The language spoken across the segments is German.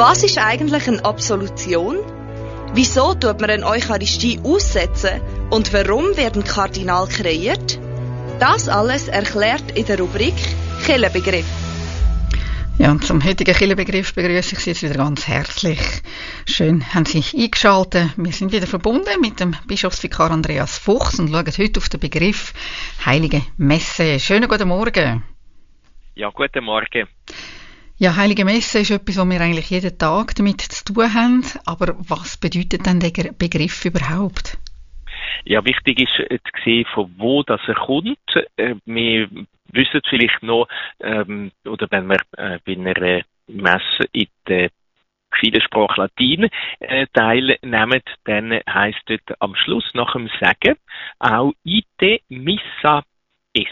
Was ist eigentlich eine Absolution? Wieso tut man eine Eucharistie aussetzen? Und warum werden Kardinal kreiert? Das alles erklärt in der Rubrik Kirchenbegriff. Ja, und zum heutigen Kirchenbegriff begrüße ich Sie jetzt wieder ganz herzlich. Schön, haben Sie eingeschaltet. Wir sind wieder verbunden mit dem Bischofsvikar Andreas Fuchs und schauen heute auf den Begriff Heilige Messe. Schönen guten Morgen. Ja, guten Morgen. Ja, Heilige Messe ist etwas, was wir eigentlich jeden Tag damit zu tun haben. Aber was bedeutet denn der Begriff überhaupt? Ja, wichtig ist zu sehen, von wo das er kommt. Wir wissen vielleicht noch, oder wenn wir bei einer Messe in der Kirchensprache Latein teilnehmen, dann heisst dort am Schluss nach dem Sagen auch ite missa est.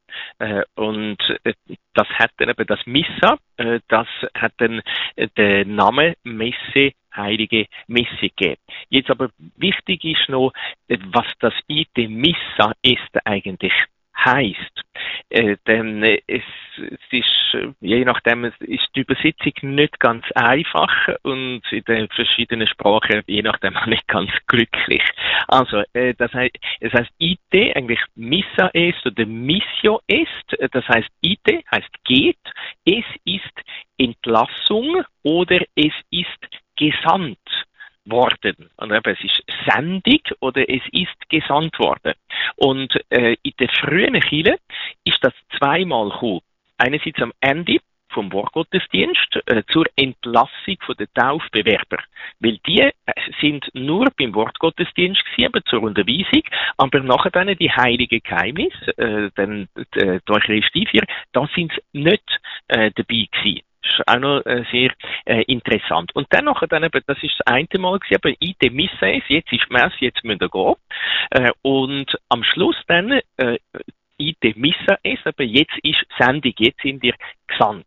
Und das hat dann eben das Missa, das hat dann den Namen Messe, Heilige Messe gegeben. Jetzt aber wichtig ist noch, was das ite missa est eigentlich heisst. Denn es ist, je nachdem, ist die Übersetzung nicht ganz einfach und in den verschiedenen Sprachen, je nachdem, auch nicht ganz glücklich. Also, das heißt ite, eigentlich missa est oder missio est, das heißt ite, heißt geht, es ist Entlassung oder es ist gesandt worden. Und eben, es ist sendig oder es ist gesandt worden. Und in der frühen Kirche ist das zweimal gekommen. Einerseits am Ende vom Wortgottesdienst zur Entlassung der Taufbewerber. Weil die sind nur beim Wortgottesdienst gewesen, zur Unterweisung, aber nachher dann die heiligen Geheimnisse, dann die Eucharistiefeier, da sind sie nicht dabei gewesen. Das ist auch noch sehr interessant. Und dann nachher dann eben, das ist das eine Mal gewesen, aber ite missa est, jetzt ist die Messe, jetzt müssen wir gehen. Und am Schluss dann ite missa est, aber jetzt ist Sendung, jetzt sind wir gesandt.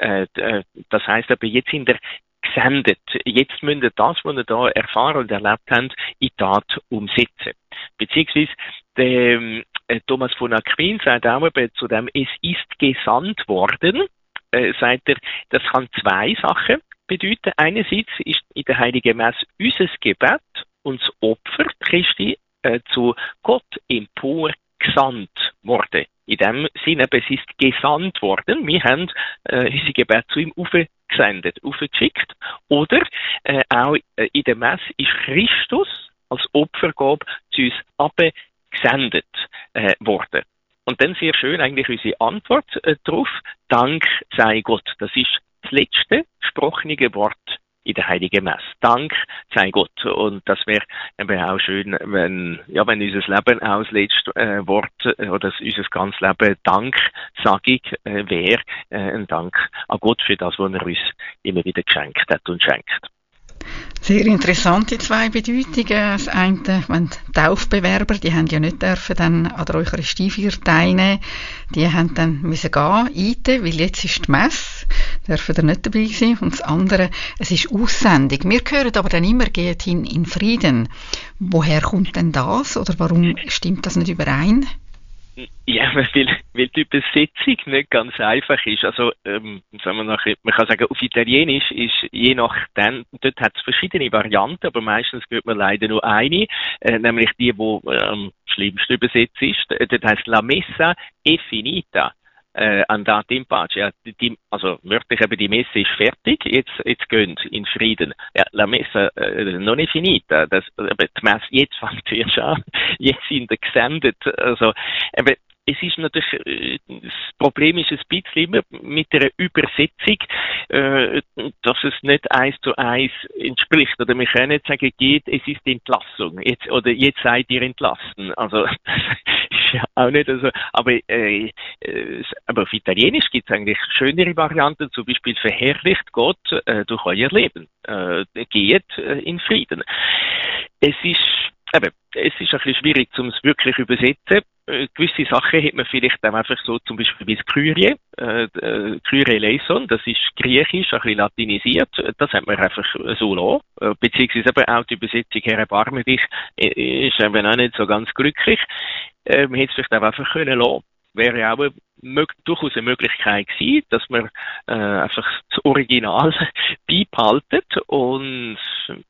Das heisst aber, jetzt sind wir gesendet. Jetzt müssen wir das, was wir da erfahren und erlebt haben, in Tat umsetzen. Beziehungsweise der Thomas von Aquin sagt auch eben zu dem, es ist gesandt worden, sagt er, das kann zwei Sachen bedeuten. Einerseits ist in der Heiligen Messe unser Gebet und das Opfer Christi zu Gott empor gesandt worden. In dem Sinne, es ist gesandt worden. Wir haben unser Gebet zu ihm aufgesendet, aufgeschickt. Oder auch in der Messe ist Christus als Opfergabe zu uns abgesendet worden. Und dann sehr schön eigentlich unsere Antwort darauf. Dank sei Gott. Das ist das letzte gesprochene Wort in der Heiligen Messe. Dank sei Gott. Und das wäre eben auch schön, wenn unser Leben auch das letzte Wort oder unser ganzes Leben Danksagung wäre. Ein Dank an Gott für das, was er uns immer wieder geschenkt hat und schenkt. Sehr interessante zwei Bedeutungen. Das eine, wenn die Taufbewerber, die haben ja nicht dürfen dann an der Eucharistiefeier teilnehmen. Die haben dann müssen gehen, ite, weil jetzt ist die Messe, dürfen da nicht dabei sein. Und das andere, es ist Aussendung. Wir hören aber dann immer, geht hin in Frieden. Woher kommt denn das? Oder warum stimmt das nicht überein? Ja, weil die Übersetzung nicht ganz einfach ist. Also, sagen wir nachher, man kann sagen, auf Italienisch ist je nachdem, dort hat es verschiedene Varianten, aber meistens hört man leider nur eine, nämlich die, am schlimmsten übersetzt ist. Dort heißt La Messa è finita. Andate in pace. Ja, also wörtlich eben, die Messe ist fertig, jetzt gehen in Frieden. Ja, la Messa non è finita. Die Messe, jetzt fängt sie erst an. Jetzt sind sie gesendet. Also, eben, es ist natürlich, das Problem ist ein bisschen immer mit der Übersetzung, dass es nicht 1:1 entspricht. Oder wir können nicht sagen, es ist Entlassung. Jetzt seid ihr entlassen. Also, das ist ja auch nicht so. Aber auf Italienisch gibt es eigentlich schönere Varianten, zum Beispiel verherrlicht Gott durch euer Leben. Geht in Frieden. Es ist ein bisschen schwierig, um es wirklich übersetzen. Gewisse Sachen hat man vielleicht auch einfach so, zum Beispiel wie das Kyrie, Kyrie eleison, das ist griechisch, ein bisschen latinisiert, das hat man einfach so lassen, beziehungsweise eben auch die Übersetzung Herr erbarme dich, ist eben auch nicht so ganz glücklich, man hätte es vielleicht auch einfach können lassen. Wäre auch eine durchaus eine Möglichkeit gewesen, dass man einfach das Original beibehalten und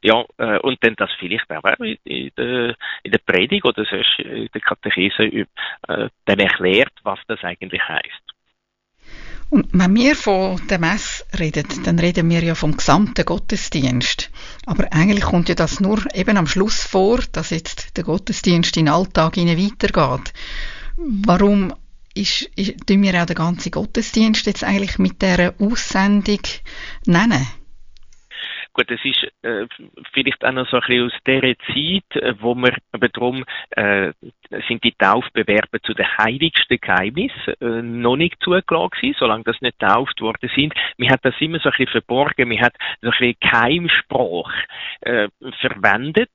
und dann das vielleicht auch in der Predigt oder sonst in der Katechese dann erklärt, was das eigentlich heisst. Und wenn wir von der Messe reden, dann reden wir ja vom gesamten Gottesdienst. Aber eigentlich kommt ja das nur eben am Schluss vor, dass jetzt der Gottesdienst in den Alltag weitergeht. Warum tun wir auch den ganzen Gottesdienst jetzt eigentlich mit dieser Aussendung nennen? Gut, es ist vielleicht auch noch so ein bisschen aus dieser Zeit, wo wir aber darum sind die Taufbewerber zu den heiligsten Geheimnissen noch nicht zugelassen gewesen, solange das nicht getauft worden sind. Man hat das immer so ein bisschen verborgen, man hat so ein bisschen Geheimsprache verwendet,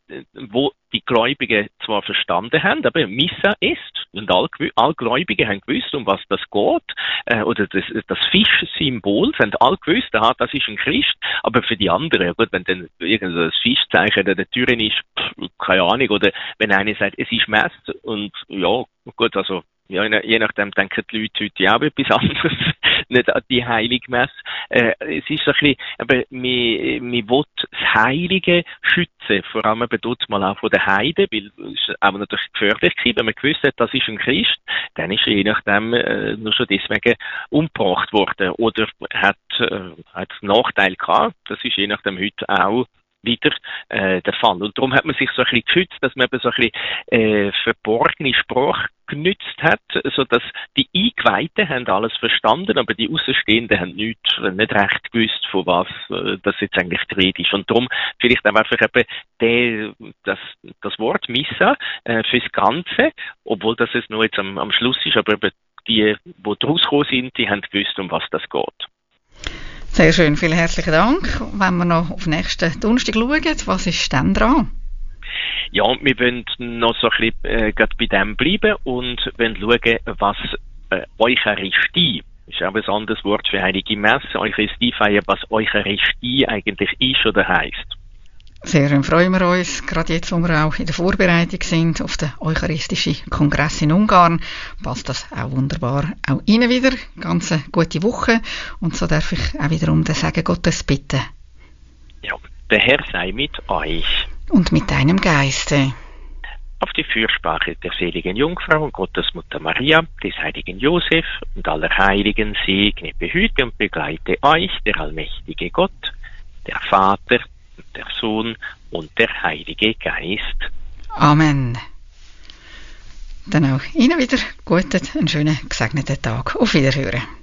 wo die Gläubigen zwar verstanden haben, aber Missa ist, und alle Gläubigen haben gewusst, um was das geht, oder das Fischsymbol, sie haben alle gewusst, das ist ein Christ, aber für die anderen, ja gut, wenn dann irgendein Fischzeichen an der Tür ist, keine Ahnung, oder wenn einer sagt, es ist Messe, und ja, gut, also, ja, je nachdem denken die Leute heute auch etwas anderes, nicht an die Heilige Messe. Es ist so ein bisschen, aber man will das Heilige schützen, vor allem eben dort mal auch von den Heiden, weil es auch natürlich gefährlich war, wenn man gewusst hat, das ist ein Christ, dann ist er je nachdem nur schon deswegen umgebracht worden oder hat Nachteil gehabt. Das ist je nachdem heute auch wieder der Fall. Und darum hat man sich so ein bisschen geschützt, dass man eben so ein bisschen verborgene Sprache genützt hat, so dass die Eingeweihten haben alles verstanden, aber die Außenstehenden haben nicht recht gewusst, von was das jetzt eigentlich die Rede ist. Und darum vielleicht auch einfach eben das Wort Missa fürs Ganze, obwohl das es nur jetzt am Schluss ist, aber eben die daraus gekommen sind, die haben gewusst, um was das geht. Sehr schön, vielen herzlichen Dank. Wenn wir noch auf nächsten Donnerstag schauen, was ist denn dran? Ja, wir wollen noch so ein bisschen gerade bei dem bleiben und wollen schauen, was Eucharistie, ist auch ein anderes Wort für Heilige Messe, Eucharistie feiern, was Eucharistie eigentlich ist oder heisst. Sehr schön, freuen wir uns, gerade jetzt, wo wir auch in der Vorbereitung sind auf den Eucharistischen Kongress in Ungarn, passt das auch wunderbar auch Ihnen wieder. Ganz eine gute Woche und so darf ich auch wieder um den Segen Gottes bitten. Ja, der Herr sei mit euch. Und mit deinem Geiste. Auf die Fürsprache der seligen Jungfrau und Gottesmutter Maria, des heiligen Josef und aller Heiligen segne, behüte und begleite euch der allmächtige Gott, der Vater, der Sohn und der Heilige Geist. Amen. Dann auch Ihnen wieder einen schönen, gesegneten Tag. Auf Wiederhören.